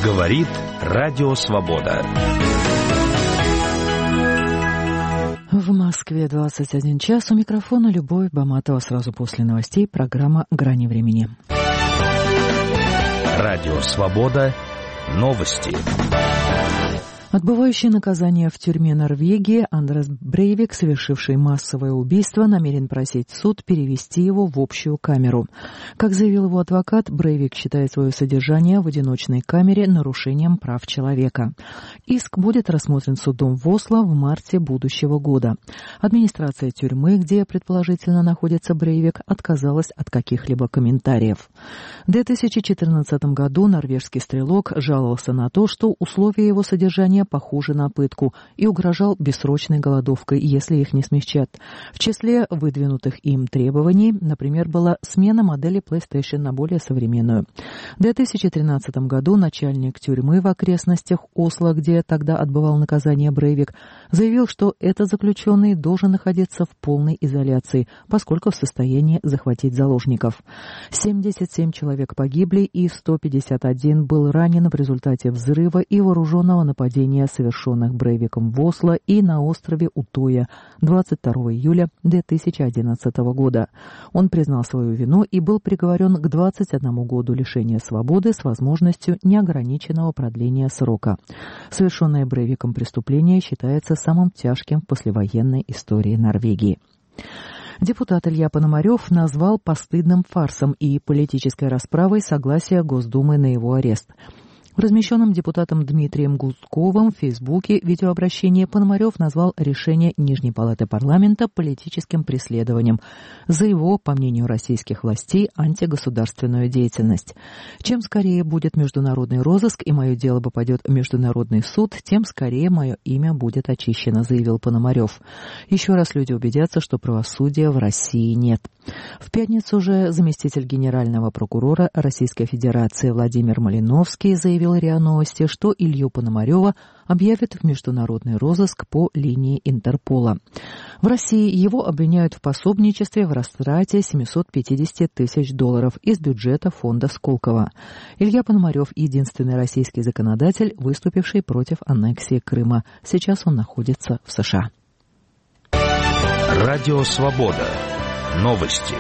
Говорит Радио Свобода. В Москве 21 час. У микрофона Любовь Баматова. Сразу после новостей программа «Грани времени». Радио Свобода. Новости. Отбывающий наказание в тюрьме Норвегии Андерс Брейвик, совершивший массовое убийство, намерен просить суд перевести его в общую камеру. Как заявил его адвокат, Брейвик считает свое содержание в одиночной камере нарушением прав человека. Иск будет рассмотрен судом в Осло в марте будущего года. Администрация тюрьмы, где предположительно находится Брейвик, отказалась от каких-либо комментариев. В 2014 году норвежский стрелок жаловался на то, что условия его содержания похожи на пытку, и угрожал бессрочной голодовкой, если их не смягчат. В числе выдвинутых им требований, например, была смена модели PlayStation на более современную. В 2013 году начальник тюрьмы в окрестностях Осло, где тогда отбывал наказание Брейвик, заявил, что этот заключенный должен находиться в полной изоляции, поскольку в состоянии захватить заложников. 77 человек погибли и 151 был ранен в результате взрыва и вооруженного нападения, совершенных Брейвиком в Осло и на острове Утоя 22 июля 2011 года. Он признал свою вину и был приговорен к 21 году лишения свободы с возможностью неограниченного продления срока. Совершенное Брейвиком преступление считается самым тяжким в послевоенной истории Норвегии. Депутат Илья Пономарев назвал постыдным фарсом и политической расправой согласие Госдумы на его арест. В размещенном депутатом Дмитрием Гудковым в Фейсбуке видеообращении Пономарев назвал решение Нижней палаты парламента политическим преследованием за его, по мнению российских властей, антигосударственную деятельность. Чем скорее будет международный розыск и мое дело попадет в Международный суд, тем скорее мое имя будет очищено, заявил Пономарев. Еще раз люди убедятся, что правосудия в России нет. В пятницу же заместитель генерального прокурора Российской Федерации Владимир Малиновский заявил РИА Новости, что Илью Пономарева объявят в международный розыск по линии Интерпола. В России его обвиняют в пособничестве в растрате $750 тысяч из бюджета фонда Сколково. Илья Пономарев – единственный российский законодатель, выступивший против аннексии Крыма. Сейчас он находится в США. Радио Свобода. Новости.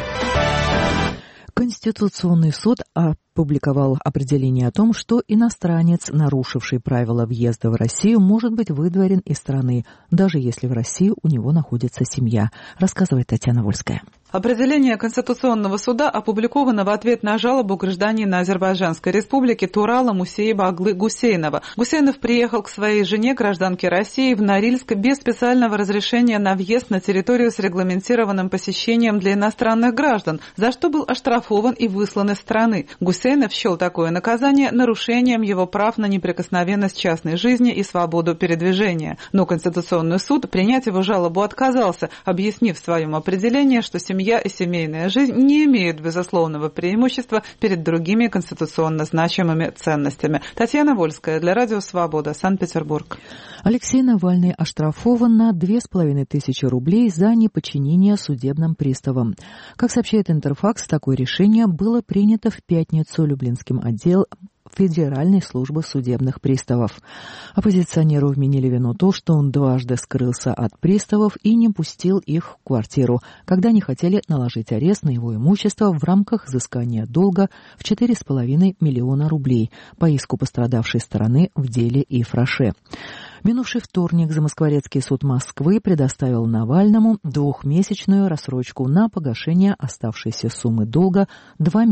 Конституционный суд опубликовал определение о том, что иностранец, нарушивший правила въезда в Россию, может быть выдворен из страны, даже если в России у него находится семья, рассказывает Татьяна Вольская. Определение Конституционного суда опубликовано в ответ на жалобу гражданина Азербайджанской республики Турала Мусееба Аглы Гусейнова. Гусейнов приехал к своей жене, гражданке России, в Норильск без специального разрешения на въезд на территорию с регламентированным посещением для иностранных граждан, за что был оштрафован и выслан из страны. Гусейнов счел такое наказание нарушением его прав на неприкосновенность частной жизни и свободу передвижения. Но Конституционный суд принять его жалобу отказался, объяснив в своем определении, что семья и семейная жизнь не имеют безусловного преимущества перед другими конституционно значимыми ценностями. Татьяна Вольская для Радио Свобода, Санкт-Петербург. Алексей Навальный оштрафован на 2500 рублей за неподчинение судебным приставам. Как сообщает Интерфакс, такое решение было принято в пятницу Люблинским отделом Федеральной службы судебных приставов. Оппозиционеру вменили вину то, что он дважды скрылся от приставов и не пустил их в квартиру, когда они хотели наложить арест на его имущество в рамках взыскания долга в 4,5 миллиона рублей по иску пострадавшей стороны в деле Ифраше. Минувший вторник Замоскворецкий суд Москвы предоставил Навальному двухмесячную рассрочку на погашение оставшейся суммы долга 2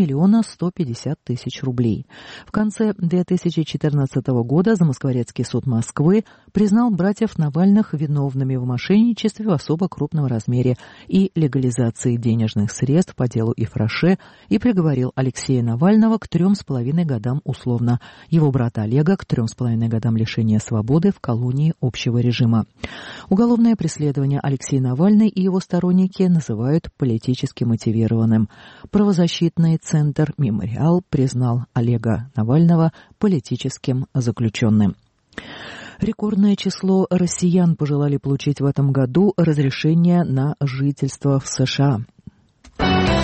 150 000 рублей. В конце 2014 года Замоскворецкий суд Москвы признал братьев Навальных виновными в мошенничестве в особо крупном размере и легализации денежных средств по делу Ифраше и приговорил Алексея Навального к 3,5 годам условно, его брата Олега к 3,5 годам лишения свободы в колонии общего режима. Уголовное преследование Алексея Навального и его сторонники называют политически мотивированным. Правозащитный центр «Мемориал» признал Олега Навального политическим заключенным. Рекордное число россиян пожелали получить в этом году разрешение на жительство в США.